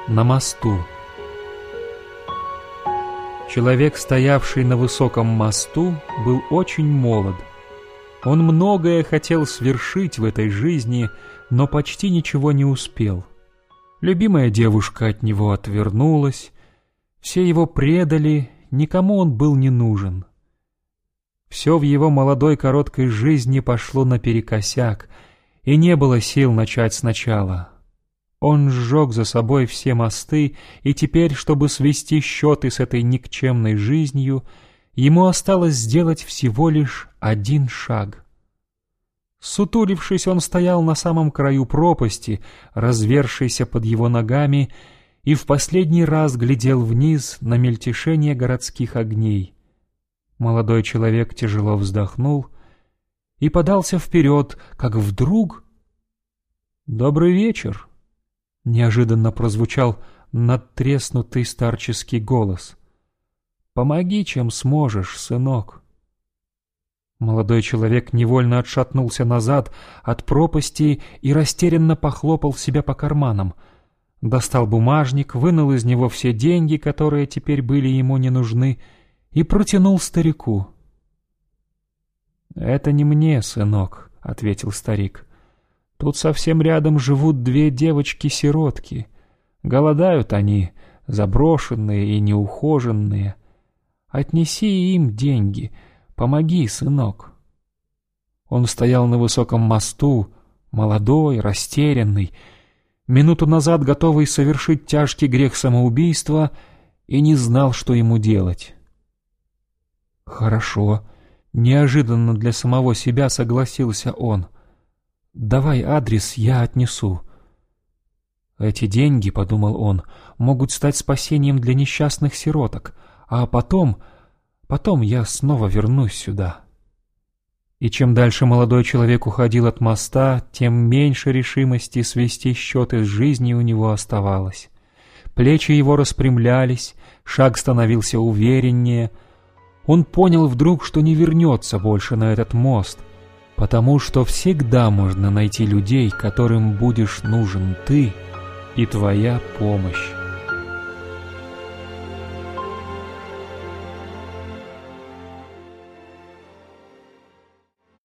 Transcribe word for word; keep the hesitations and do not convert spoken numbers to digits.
на мосту. Человек, стоявший на высоком мосту, был очень молод. Он многое хотел свершить в этой жизни, но почти ничего не успел. Любимая девушка от него отвернулась, все его предали, никому он был не нужен. Все в его молодой короткой жизни пошло наперекосяк, и не было сил начать сначала. Он сжег за собой все мосты, и теперь, чтобы свести счеты с этой никчемной жизнью, ему осталось сделать всего лишь один шаг. Сутулившись, он стоял на самом краю пропасти, развершейся под его ногами, и в последний раз глядел вниз на мельтешение городских огней. Молодой человек тяжело вздохнул и подался вперед, как вдруг... «Добрый вечер!» — неожиданно прозвучал надтреснутый старческий голос. «Помоги, чем сможешь, сынок». Молодой человек невольно отшатнулся назад от пропасти и растерянно похлопал себя по карманам. Достал бумажник, вынул из него все деньги, которые теперь были ему не нужны, и протянул старику. «Это не мне, сынок», — ответил старик. «Тут совсем рядом живут две девочки-сиротки. Голодают они, заброшенные и неухоженные. Отнеси им деньги, помоги, сынок». Он стоял на высоком мосту, молодой, растерянный, минуту назад готовый совершить тяжкий грех самоубийства, и не знал, что ему делать. «Хорошо», — неожиданно для самого себя согласился он. «Давай адрес, я отнесу». «Эти деньги, — подумал он, — могут стать спасением для несчастных сироток, а потом, потом я снова вернусь сюда». И чем дальше молодой человек уходил от моста, тем меньше решимости свести счеты с жизнью у него оставалось. Плечи его распрямлялись, шаг становился увереннее. Он понял вдруг, что не вернется больше на этот мост, потому что всегда можно найти людей, которым будешь нужен ты и твоя помощь.